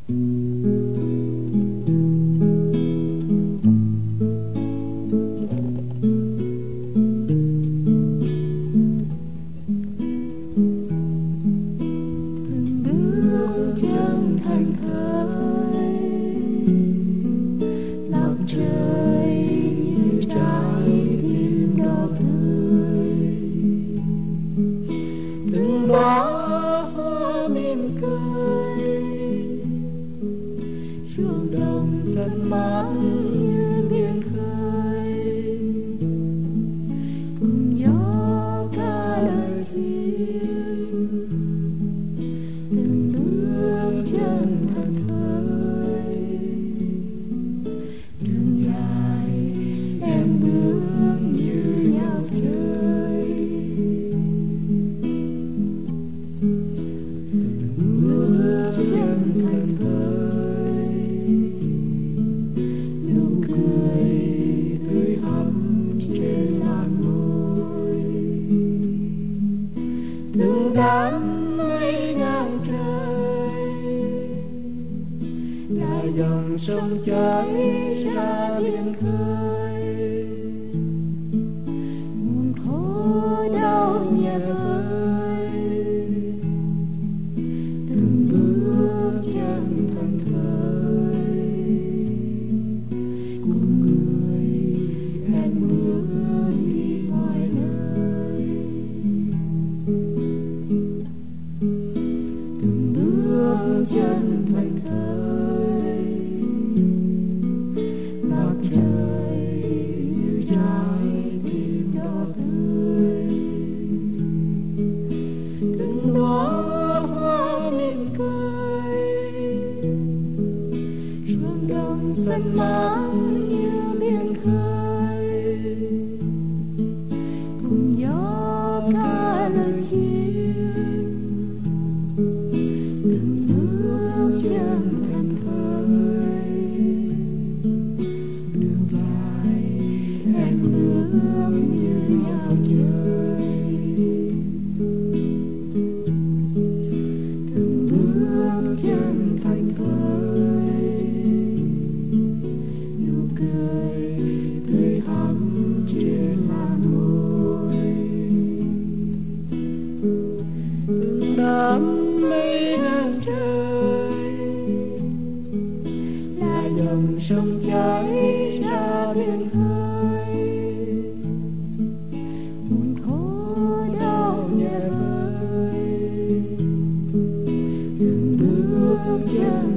Chân thành thơi lòng trời như trái tim đỏ tươi, từng đóa hoa mỉm cười, ruộng đồng xanh mát như biển khơi, cùng gió ca lời chim, từng bước chân thật thơi, đường dài em bước như nhau chơi, từng bước chân thật thơi, nụ cười tươi thắm trên làn môi, từng đám mây ngang trời là dòng sông chảy ra biển khơi, muôn khổ đau nhẹ vơi, từng bước chân thật thơi, cùng người em bước đi ngoài nơi, từng bước chân thật thơi, mặt trời như trái tim đỏ tươi, từng đóa hoa mỉm cười, ruộng đồng xanh mát như biển khơi, cùng gió ca lời chim, từng bước chân thật thơi, đường dài em bước như nhau chơi, từng bước chân thật thơi, nụ cười tươi thắm trên làn môi, từng đám mây ngang trời là dòng sông chảy ra biển khơi, buồn khổ đau nhẹ vơi, từng bước chân